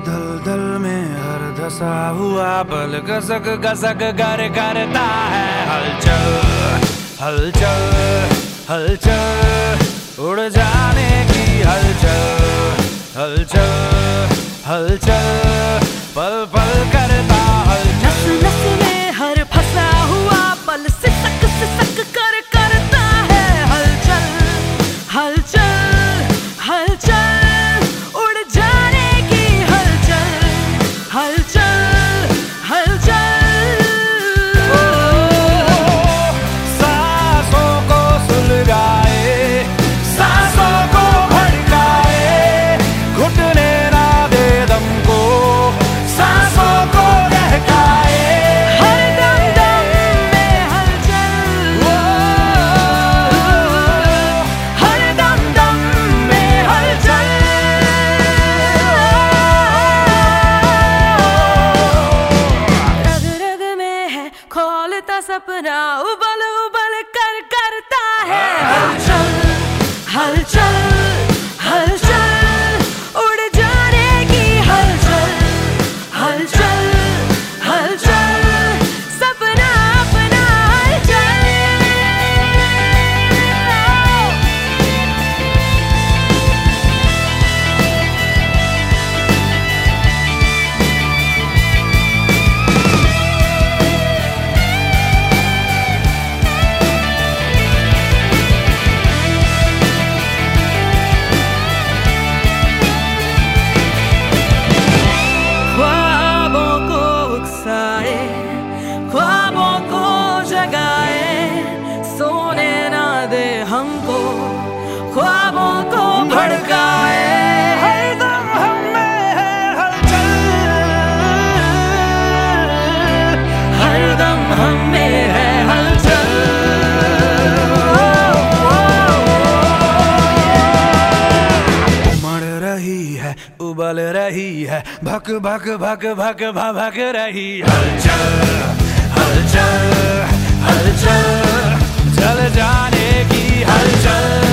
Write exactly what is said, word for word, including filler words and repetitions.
दलदल में हर धसा हुआ पल गसक गसक कर करता है हलचल हलचल हलचल उड़ जाने की हलचल हलचल हलचल पल पल करता हलचल। नस नस में हर फंसा हुआ पल सिसक सिसक कर करता है हलचल हलचल हलचल उड़ जाने की हलचल हलचल हलचल। सांसों को सुलगाए सांसों को भड़काए घुटने ना दे दम को सांसों को बहकाए हर दम दम में हलचल हर दम दम में हलचल। रग रग में है खोलता सपना उबल उबल कर करता है हलचल हलचल हलचल उड़ जाने की हलचल हलचल हलचल सपना अपना हलचल। ख्वाबों को उकसाए ख्वाबों को जगाए सोने ना दे हमको ख्वाबों को भड़काए हर दम हम में है हलचल हर दम हम में है हलचल। उमड़ रही है उबल रही है भक भक भक भक भक रही हलचल हलचल हलचल चल जाने की हलचल।